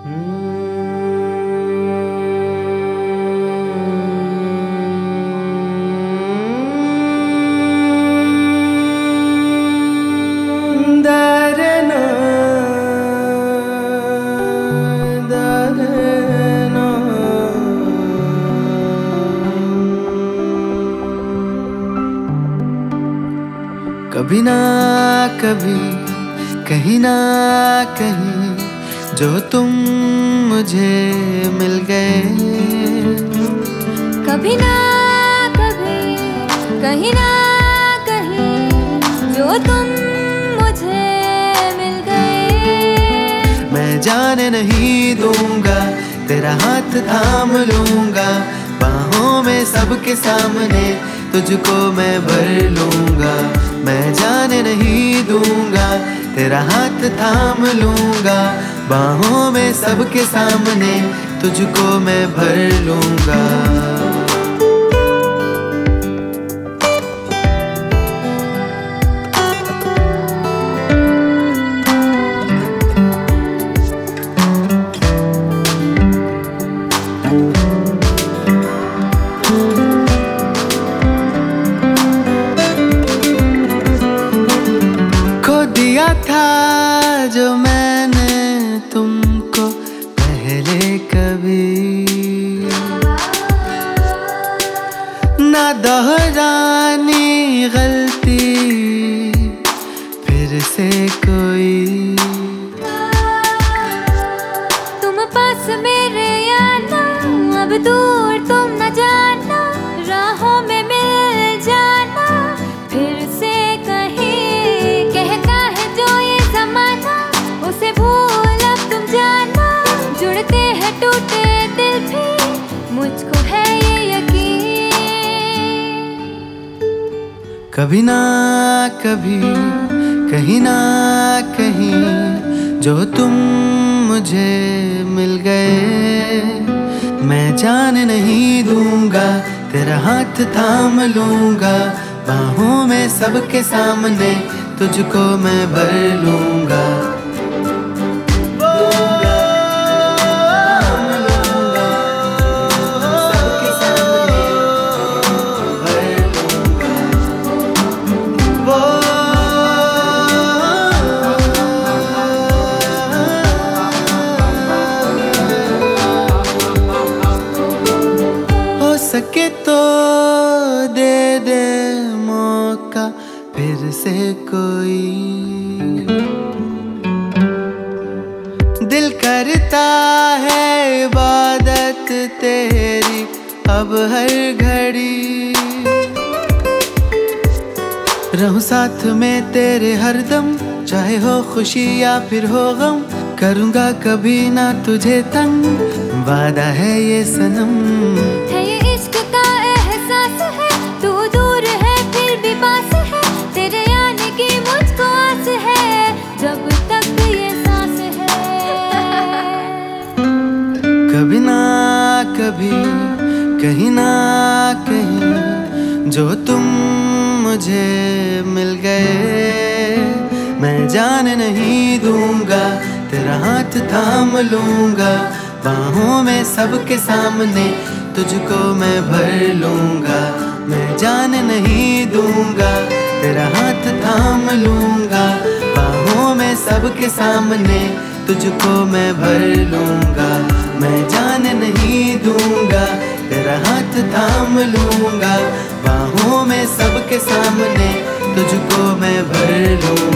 कभी ना कभी कहीं ना कहीं जो तुम मुझे मिल गए। कभी ना कभी कहीं ना कहीं जो तुम मुझे मिल गए। मैं जाने नहीं दूंगा, तेरा हाथ थाम लूंगा, बाहों में सबके सामने तुझको मैं भर लूंगा। मैं जाने नहीं दूंगा, तेरा हाथ थाम लूंगा, बाहों में सबके सामने तुझको मैं भर लूंगा। दिया था जो मैंने तुमको पहले कभी, ना दोहरानी गलती फिर से कोई। तुम पास मेरे आना, अब दूर तुम न जाना, राहों में मिल जाना फिर से कहीं। कहता है जो ये ज़माना, उसे भूल अब तुम जाना। जुड़ते हैं टूटे दिल भी, मुझको है ये यकीन। कभी ना कभी कहीं ना कहीं जो तुम मुझे मिल गए। मैं जान नहीं दूंगा, तेरा हाथ थाम लूंगा, बाहों में सबके सामने तुझको मैं भर लूंगा। सके तो दे दे मौका फिर से कोई। दिल करता है इबादत तेरी अब हर घड़ी। रहूं साथ में तेरे हरदम, चाहे हो खुशी या फिर हो गम। करूंगा कभी ना तुझे तंग, वादा है ये सनम। है ये इश्क का एहसास है, तू दूर है फिर भी पास है। तेरे आने की मुझको आस है, जब तक ये सांस है। कभी ना कभी कहीं ना कहीं जो तुम मुझे मिल गए। मैं जान नहीं दूंगा, तेरा हाथ थाम लूंगा, बाहों में सबके सामने तुझको मैं भर लूंगा। मैं जान नहीं दूंगा, तेरा हाथ थाम लूंगा, बाहों में सबके सामने तुझको मैं भर लूंगा। मैं जान नहीं दूंगा, तेरा हाथ थाम लूंगा, बाहों में सबके सामने तुझको मैं भर लूंगा।